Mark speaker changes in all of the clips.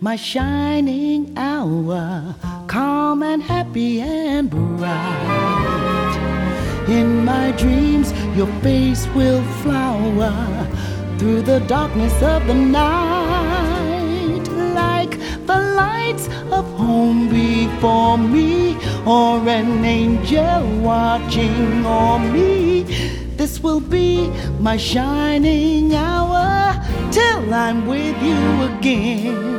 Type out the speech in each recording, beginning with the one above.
Speaker 1: my shining hour, calm and happy and bright. In my dreams, your face will flower through the darkness of the night, like the lights of home before me, or an angel watching o'er me. This will be my shining hour till I'm with you again.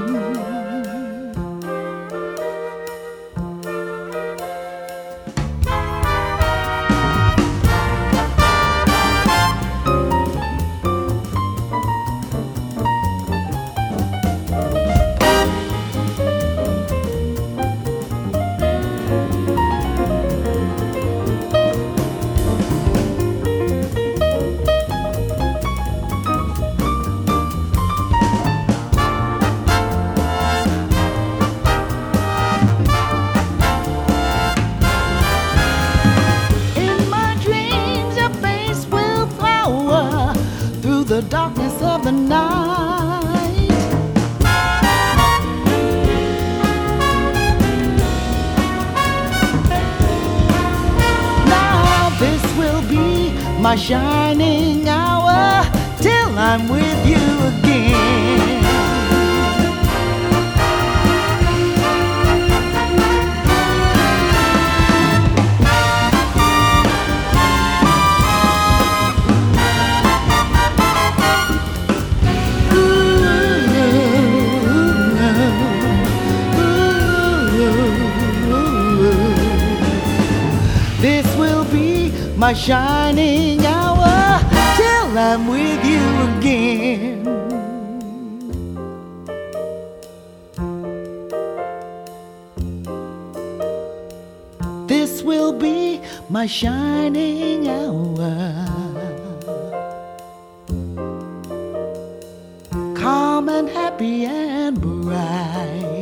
Speaker 1: The darkness of the night. Now this will be my shining hour till I'm with you again. This will be my shining hour till I'm with you again. This will be my shining hour, calm and happy and bright.